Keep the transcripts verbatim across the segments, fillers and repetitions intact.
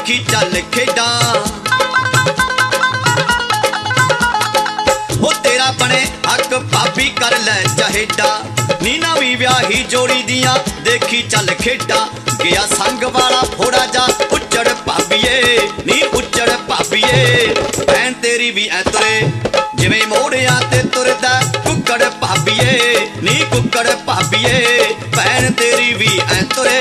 देखी चल खेडा हो तेरा बने हक भाभी कर ले चहेडा नी नवी व्याही जोड़ी दियां देखी चल खेडा गया संग वाला थोड़ा जा उचड़ भाभीए नी उचड़ भाभीए भैन तेरी भी ऐ तुरे जिवें मोड़िया ते तुरदा कुकड़ भाभीए नी कुकड़ भाभीए भैन तेरी भी ऐ तुरे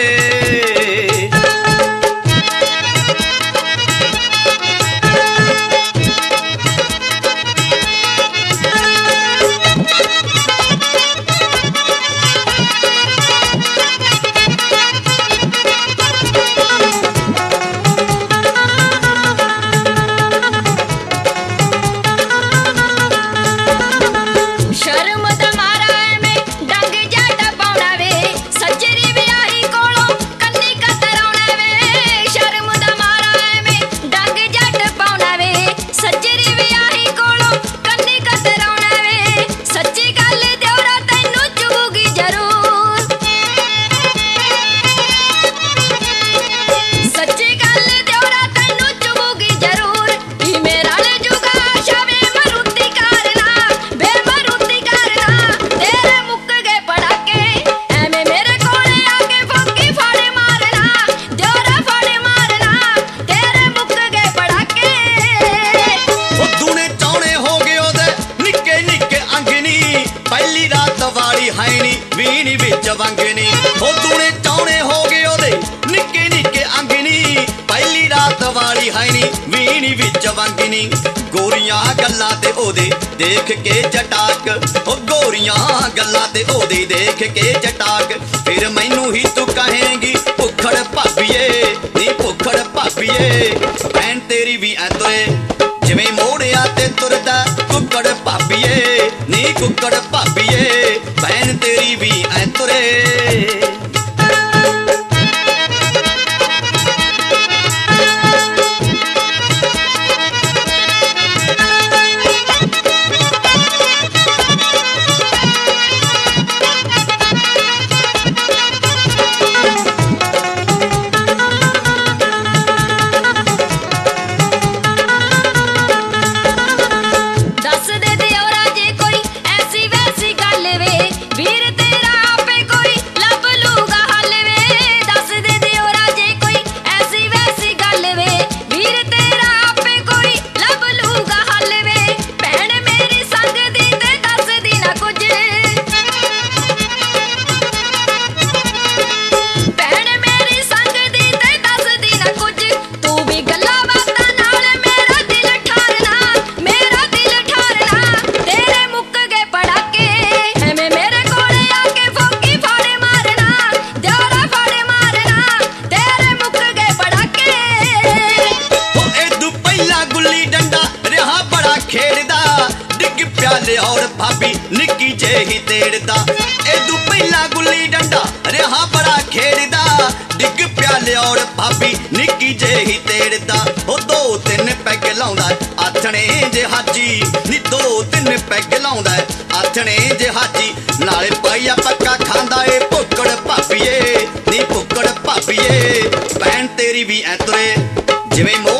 वीणी विच वंगनी हो तूने चाने हो गए ओदे निक्के निक्के अंगनी पहली रात वाली हैनी वीणी विच वंगनी गोरियां गल्लां ते ओदे देख के जटाक ओ गोरियां गल्लां ते ओदे देख के जटाक फिर मैनू ही तू कहेंगी भुखड़ भाभीए नी भुखड़ भाभीए भैन तेरी भी ऐ तुरे जिवें मोड़िया ते तुरदा कुकड़ भाभीए नी कुकड़ भाभीए भैन तेरी भी ऐ तुरे और भाभी निक्की जेही तेड़दा एदू पहला गुल्ली डंडा रहा बड़ा खेड़दा डिग प्याले और भाभी निक्की जेही तेड़दा ओ दो तीन पैग लाउंदा आथणे जे हाजी नी दो तीन पैग लाउंदा आथणे जे हाजी नाले पाइया पक्का खांदा ए भुक्कड़ भाभीए नी भुक्कड़ भाभीए भैन तेरी भी ऐ तुरे जिवें